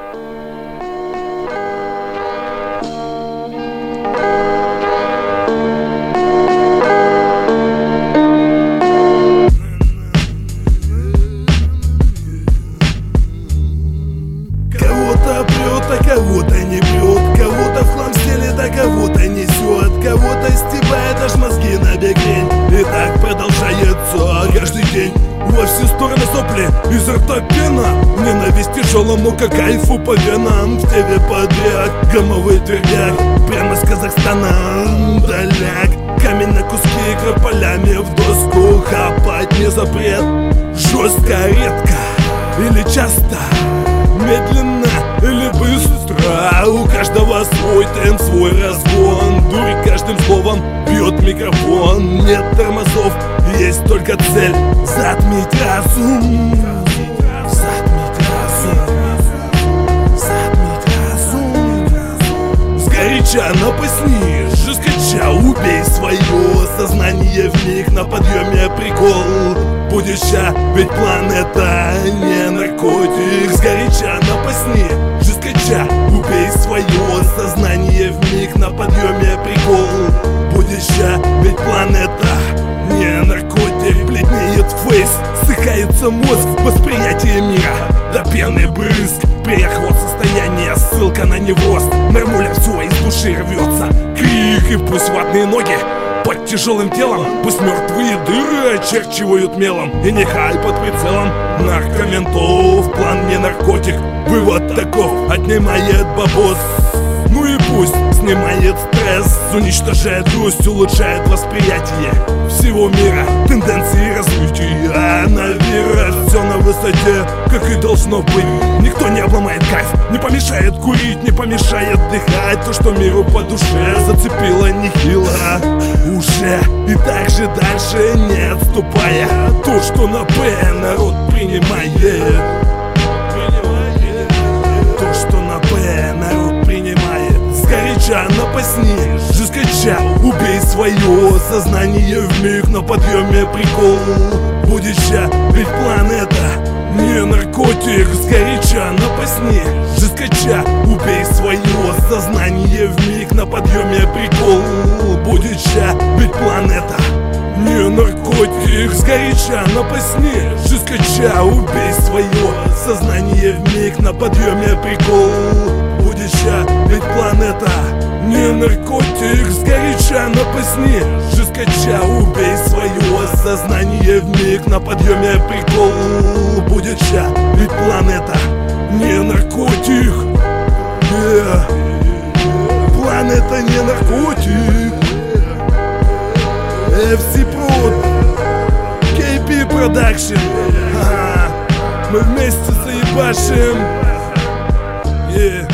Кого-то прет, а кого-то не прет, кого-то в хлам стелит, а кого-то несет, кого-то стебает, аж мозги на бекрень. И так продолжается каждый день. Во все стороны сопли, изо рта пена. Ненависть тяжела, но как кайфу по венам. В ТВ подряд, гомовый твердяк, прямо с Казахстана, доляк. Камень на куски, крополями в доску. Хапать не запрет, жестко, редко или часто, медленно или быстро. У каждого свой темп, свой разгон. Дурь каждым словом бьет микрофон. Нет тормозов, есть только цель: затмить разум. Затмить разум. Затмить разум. Сгоряча напасни, жесткача убей свое сознание вмиг на подъеме прикол. Будущая, ведь планета не наркотик. Сгоряча напасни, жесткача убей свое сознание вмиг на подъеме прикол. Будущая, ведь планета не наркотик. Бледнеет фейс, ссыхается мозг, восприятие мира до пены брызг. Переход состояния, ссылка на невроз. Нормуля все из души рвется крик, и пусть ватные ноги под тяжелым телом, пусть мертвые дыры очерчивают мелом. И нехай под прицелом наркоментов. План не наркотик, вывод таков: отнимает бабос. Ну и пусть снимает стресс, уничтожает грусть, улучшает восприятие всего мира, тенденции развития. Наверное, все на высоте, как и должно быть. Никто не обломает кайф, не помешает курить, не помешает дыхать. То, что миру по душе зацепило нехило уже. И так же дальше не отступая. То, что на П народ принимает. То, что на П народ принимает. Сгоряча напасни, жесткача убей свое сознание вмиг на подъеме прикол. Будущая, ведь планета не наркотик. Сгоряча напасни, жесткача убей свое сознание вмиг на подъеме прикол. Будущая, ведь планета не наркотик. Сгоряча напасни, жесткача убей свое сознание вмиг на подъеме прикол. Будущая, ведь планета не наркотик. Сгоряча напасни, жесткача убей свое сознание вмиг на подъеме прикол. Будущая, ведь планета не наркотик. Планета не наркотик. FC Prod, KP Production. Мы вместе заебашим.